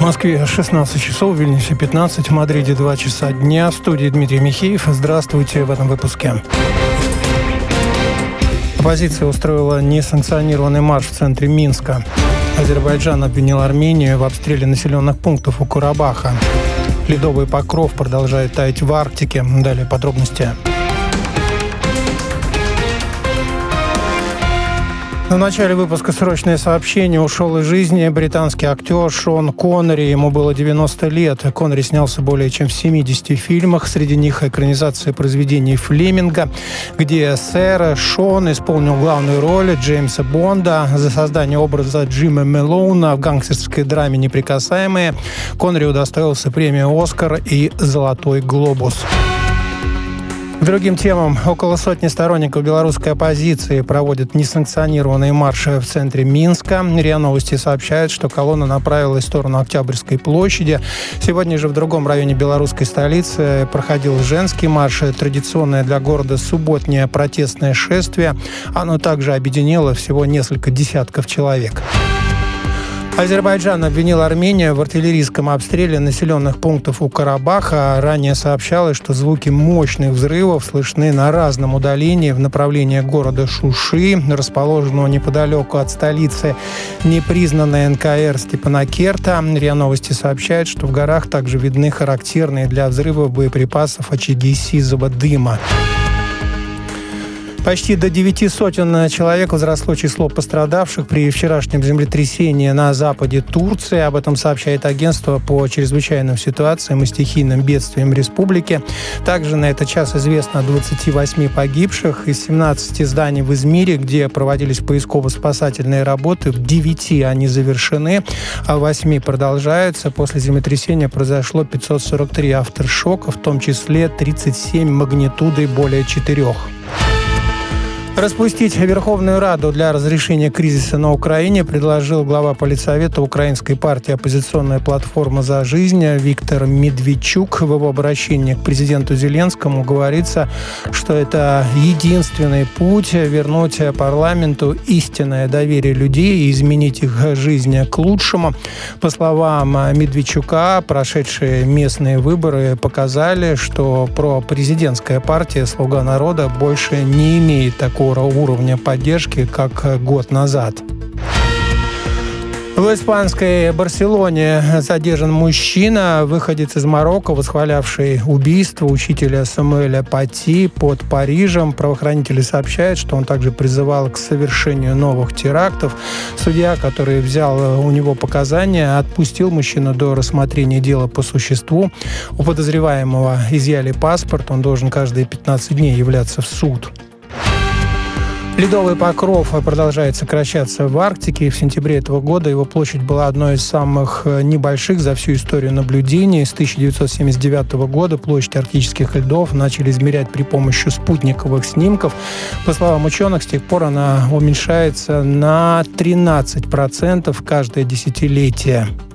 В Москве 16 часов, в Вильнюсе 15, в Мадриде 2 часа дня. В студии Дмитрий Михеев. Здравствуйте в этом выпуске. Оппозиция устроила несанкционированный марш в центре Минска. Азербайджан обвинил Армению в обстреле населенных пунктов у Карабаха. Ледовый покров продолжает таять в Арктике. Далее подробности. В начале выпуска срочное сообщение. Ушел из жизни британский актер Шон Коннери. Ему было 90 лет. Коннери снялся более чем в 70 фильмах. Среди них экранизация произведений Флеминга, где сэр Шон исполнил главную роль Джеймса Бонда. За создание образа Джима Мэлоуна в гангстерской драме «Неприкасаемые» Коннери удостоился премии «Оскар» и «Золотой глобус». К другим темам. Около сотни сторонников белорусской оппозиции проводят несанкционированные марши в центре Минска. РИА Новости сообщают, что колонна направилась в сторону Октябрьской площади. Сегодня же в другом районе белорусской столицы проходил женский марш. Традиционное для города субботнее протестное шествие. Оно также объединило всего несколько десятков человек. Азербайджан обвинил Армению в артиллерийском обстреле населенных пунктов у Карабаха. Ранее сообщалось, что звуки мощных взрывов слышны на разном удалении в направлении города Шуши, расположенного неподалеку от столицы непризнанной НКР Степанакерта. РИА Новости сообщает, что в горах также видны характерные для взрывов боеприпасов очаги сизого дыма. Почти до 9 сотен человек возросло число пострадавших при вчерашнем землетрясении на западе Турции. Об этом сообщает агентство по чрезвычайным ситуациям и стихийным бедствиям республики. Также на этот час известно о 28 погибших. Из 17 зданий в Измире, где проводились поисково-спасательные работы, в 9 они завершены, а в 8 продолжаются. После землетрясения произошло 543 авторшока, в том числе 37 магнитудой более 4. Распустить Верховную Раду для разрешения кризиса на Украине предложил глава Политсовета украинской партии «Оппозиционная платформа за жизнь» Виктор Медведчук. В его обращении к президенту Зеленскому говорится, что это единственный путь вернуть парламенту истинное доверие людей и изменить их жизнь к лучшему. По словам Медведчука, прошедшие местные выборы показали, что пропрезидентская партия «Слуга народа» больше не имеет такого уровня поддержки, как год назад. В испанской Барселоне задержан мужчина, выходец из Марокко, восхвалявший убийство учителя Самуэля Пати под Парижем. Правоохранители сообщают, что он также призывал к совершению новых терактов. Судья, который взял у него показания, отпустил мужчину до рассмотрения дела по существу. У подозреваемого изъяли паспорт, он должен каждые 15 дней являться в суд. Ледовый покров продолжает сокращаться в Арктике. В сентябре этого года его площадь была одной из самых небольших за всю историю наблюдений. С 1979 года площадь арктических льдов начали измерять при помощи спутниковых снимков. По словам ученых, с тех пор она уменьшается на 13% каждое десятилетие.